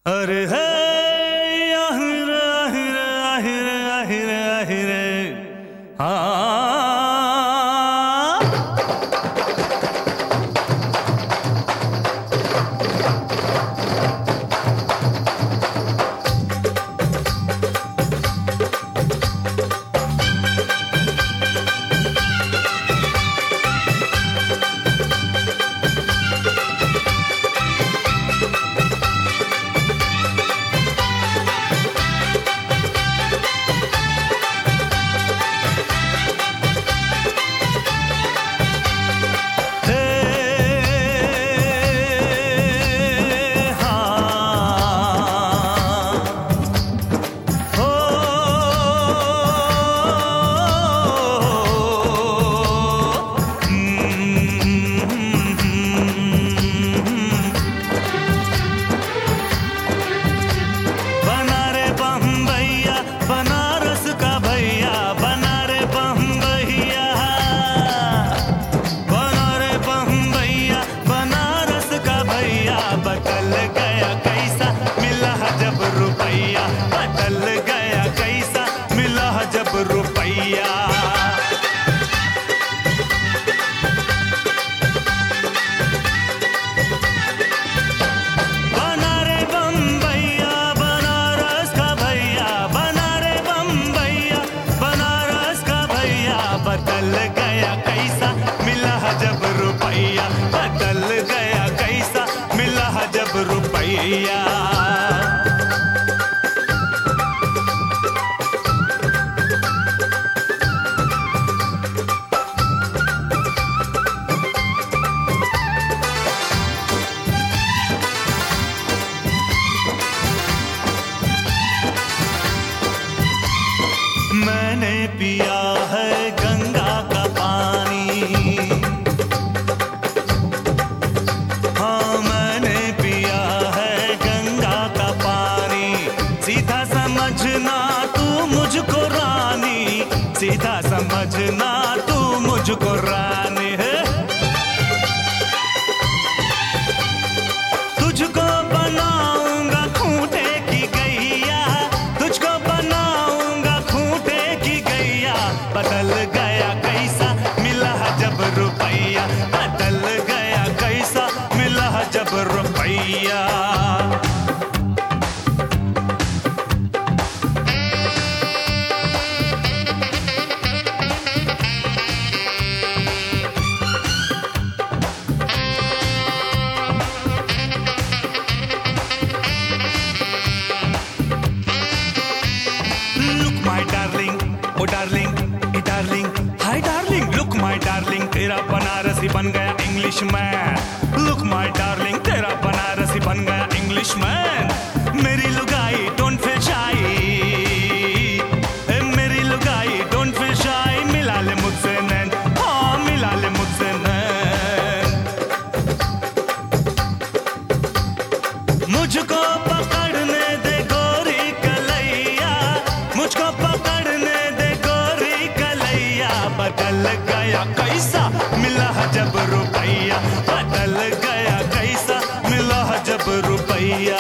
अरे है आहिर आहिर आहिर आहिर आहिर हाँ। बदल गया कैसा मिला जब रुपैया। बना रे बम्बैया बनारस का भैया, बना रे बम्बैया बनारस का भैया। बदल गया कैसा मिला जब रुपैया, बदल गया कैसा मिला जब रुपैया। मैंने पिया है गंगा का पानी, हाँ मैंने पिया है गंगा का पानी। सीधा समझना तू मुझको रानी, सीधा समझना तू मुझको रानी है। तुझको बनाऊंगा खूंटे की गैया, तुझको बनाऊंगा खूंटे की गैया। बदल गया कैसा मिला जब रुपैया, बदल गया कैसा मिला जब रुपैया। My darling, oh darling, hey darling, hi darling. Look my darling, तेरा बनारसी बन गया English man. Look my darling, तेरा बनारसी बन गया इंग्लिश मैन। मेरी लुगाई don't feel shy, मेरी लुगाई don't feel shy। मिला ले मुझसे नैन, हाँ मिला ले मुझसे नैन। मुझको पकड़ने दे गोरी कलैया, मुझको पकड़ने दे गोरी कलैया। बदल गया कैसा मिला जब रुपैया, बदल गया कैसा मिला जब रुपैया।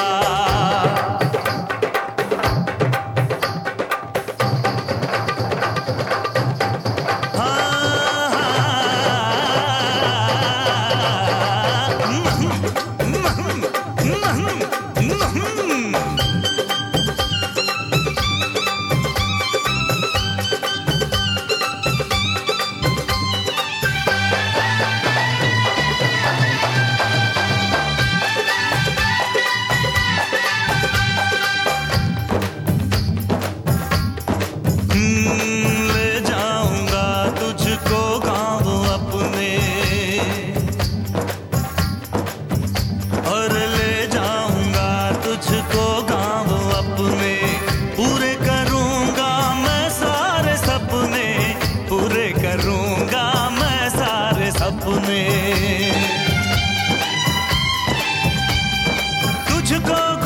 ले जाऊंगा तुझको गाँव अपने, और ले जाऊंगा तुझको गाँव अपने। पूरे करूंगा मैं सारे सपने, पूरे करूंगा मैं सारे सपने। तुझको